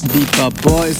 Deepa Boys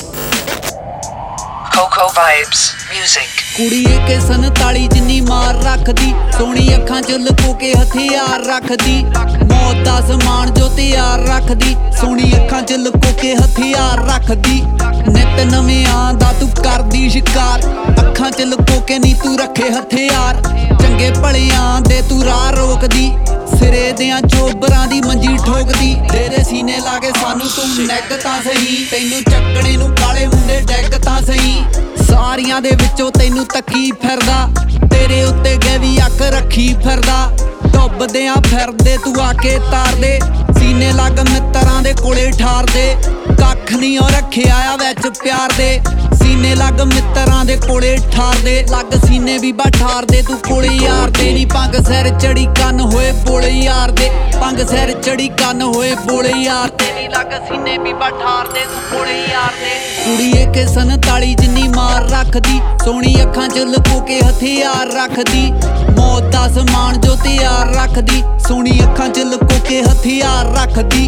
Coco Vibes Music ਕੁੜੀ ਕੇ 47 ਜਿੰਨੀ ਮਾਰ ਰੱਖਦੀ, ਸੋਹਣੀ ਅੱਖਾਂ ਚ ਲੁਕੋ ਕੇ ਹਥਿਆਰ ਰੱਖਦੀ, ਮੌਤ ਦਾ ਸਮਾਨ ਜੋ ਤਿਆਰ ਰੱਖਦੀ, ਸੋਹਣੀ ਅੱਖਾਂ ਚ ਲੁਕੋ ਕੇ ਹਥਿਆਰ ਰੱਖਦੀ, ਨਿਤ ਨਵਿਆਂ ਦਾ ਤੂੰ ਕਰਦੀ ਸ਼ਿਕਾਰ, ਅੱਖਾਂ ਚ ਲੁਕੋ ਕੇ ਨੀ ਤੂੰ ਰੱਖੇ ਹਥਿਆਰ, ਚੰਗੇ ਭਲਿਆਂ ਦੇ ਤੂੰ ਰਾਹ ਰੋਕਦੀ, ਸਿਰੇ ਦਿਆਂ ਚੋਬਰਾਂ ਦੀ ਮੰਜੀ ਠੋਕਦੀ, ਤੇਰੇ ਸੀਨੇ ਲਾ ਕੇ ਸਾਨੂੰ ਤੂੰ ਨੈਗ ਤਾਂ ਸਹੀ, ਤੈਨੂੰ ਚੱਕਣੇ ਨੂੰ ਕਾਲੇ ਮੁੰਡੇ ਡੈਗ ਤਾਂ ਸਹੀ, ਸਾਰੀਆਂ ਦੇ ਵਿੱਚੋਂ ਤੈਨੂੰ ਤੱਕੀ ਫਿਰਦਾ, ਤੇਰੇ ਉੱਤੇ ਗੈਵੀ ਅੱਖ ਰੱਖੀ ਫਿਰਦਾ, ਡੁੱਬਦਿਆਂ ਫਿਰਦੇ ਤੂੰ ਆ ਕੇ ਤਾਰਦੇ, ਸੀਨੇ ਲੱਗ ਮਿੱਤਰਾਂ ਦੇ ਕੋਲੇ ਠਾਰਦੇ, ਕੱਖ ਨਹੀਂ ਉਹ ਰੱਖਿਆ ਆ ਵਿੱਚ ਪਿਆਰ ਦੇ, ਸੀਨੇ ਲੱਗ ਮਿੱਤਰਾਂ ਦੇ ਕੋਲੇ ਠਾਰਦੇ, ਲੱਗ ਸੀਨੇ ਵੀ ਬਾ ਠਾਰਦੇ ਤੂੰ ਕੋਲੇ ਯਾਰ ਦੇ, ਨੀ ਪੰਗ ਸਿਰ ਚੜੀ ਕੰਨ ਹੋਏ ਬੋਲੇ ਯਾਰ ਦੇ, ਪੰਗ ਸਿਰ ਚੜੀ ਕੰਨ ਹੋਏ ਬੋਲੇ ਯਾਰ ਦੇ, ਨੀ ਲੱਗ ਸੀਨੇ ਵੀ ਬਾ ਠਾਰਦੇ ਤੂੰ ਕੋਲੇ ਯਾਰ ਦੇ, ਕੁੜੀ ਕੇ 47 ਜਿੰਨੀ ਮਾਰ ਰੱਖਦੀ, ਸੋਹਣੀ ਅੱਖਾਂ ਚ ਲੁਕੋ ਕੇ ਹਥਿਆਰ ਰੱਖਦੀ, ਮੌਤ ਦਾ ਸਮਾਨ ਜੋ ਤਿਆਰ ਰੱਖਦੀ, ਸੋਹਣੀ ਅੱਖਾਂ ਚ ਲੁਕੋ ਕੇ ਹਥਿਆਰ ਰੱਖਦੀ,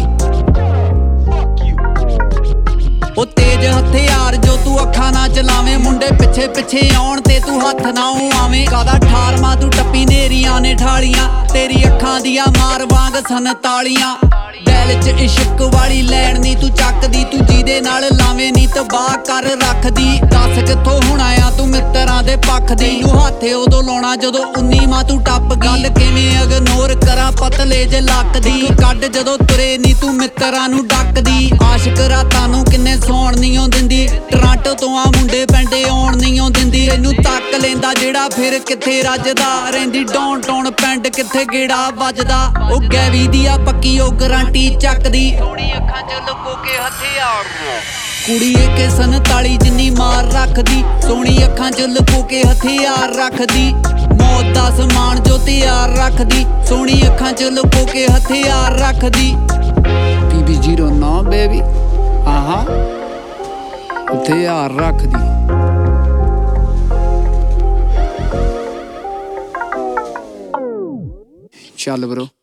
ਉਹ ਤੇਜ ਹਥਿਆਰ ਜੋ ਤੂੰ ਅੱਖਾਂ ਨਾ ਚਲਾਵੇਂ, ਮੁੰਡੇ ਪਿੱਛੇ ਪਿੱਛੇ ਆਉਣ ਤੇ ਤੂੰ ਹੱਥ ਨਾ ਆਵੇਂ, ਕਾਦਾ ਠਾਰਮਾ ਤੂੰ ਟੱਪੀ ਨੇਰੀਆਂ ਨੇ ਠਾਲੀਆਂ, ਤੇਰੀ ਅੱਖਾਂ ਦੀਆਂ ਮਾਰ ਵਾਂਗ 47, ਦਿਲ ਚ ਇਸ਼ਕ ਵਾਲੀ ਲੈਣ ਨੀ ਤੂੰ ਚੱਕਦੀ, ਤੂੰ ਜਿਹਦੇ ਨਾਲ ਲਾਵੇਂ ਨੀ ਤਬਾਹ ਕਰ ਰੱਖਦੀ, ਦੱਸ ਕਿੱਥੋਂ ਹੋਣਾ ਆ ਤੂੰ ਮਿੱਤਰਾਂ ਦੇ ਪੱਖ ਦੀ, ਤੂੰ ਹੱਥੇ ਉਦੋਂ ਲਾਉਣਾ ਜਦੋਂ 19ਵਾਂ ਤੂੰ ਟੱਪ ਗਈ, ਗੱਲ ਕਿਵੇਂ ਇਗਨੋਰ ਕਰਾਂ ਪਤਲੇ ਜੇ ਲੱਕ ਦੀ, ਕੱਢ ਜਦੋਂ ਤੁਰੇ ਨੀ ਤੂੰ ਮਿੱਤਰਾਂ ਨੂੰ ਡੱਕਦੀ, ਆਸ਼ਕ ਰਾਤਾਂ ਨੂੰ ਕਿੰਨੇ ਸੌਣ ਨੀ ਓ ਦਿੰਦੀ, ਟਰਾਂਟੋ ਤੋਂ ਆ ਮੁੰਡੇ ਪਿੰਡੇ ਆਉਣ ਨੀ ਓ ਦਿੰਦੀ, ਤੈਨੂੰ ਤੱਕ ਲੈਂਦਾ ਜਿਹੜਾ ਫਿਰ ਕਿੱਥੇ ਰੱਜਦਾ, ਰਹਿੰਦੀ ਡਾਊਨਟਾਊਨ ਪਿੰਡ ਕਿੱਥੇ ਗੇੜਾ ਵੱਜਦਾ, ਉਹ ਗੈਵੀ ਦੀ ਆ ਪੱਕੀ ਉਹ ਗਰੰਟੀ ਚੱਕਦੀ, ਸੋਹਣੀ ਅੱਖਾਂ ਚ ਲੁਕੋ ਕੇ ਹਥਿਆਰ, ਕੁੜੀ ਕੇ 47 ਜਿੰਨੀ ਮਾਰ ਰੱਖਦੀ, ਸੋਹਣੀ ਅੱਖਾਂ ਚ ਲੁਕੋ ਕੇ ਹਥਿਆਰ ਰੱਖਦੀ, ਮੌਤ ਦਾ ਸਮਾਨ ਜੋ ਤਿਆਰ ਰੱਖਦੀ, ਸੋਹਣੀ ਅੱਖਾਂ ਚ ਲੁਕੋ ਕੇ ਹਥਿਆਰ ਰੱਖਦੀ, PB09 ਬੇਬੀ ਆਹਾ ਹਥਿਆਰ ਰੱਖਦੀ। ਚੱਲ ਬਰੋ।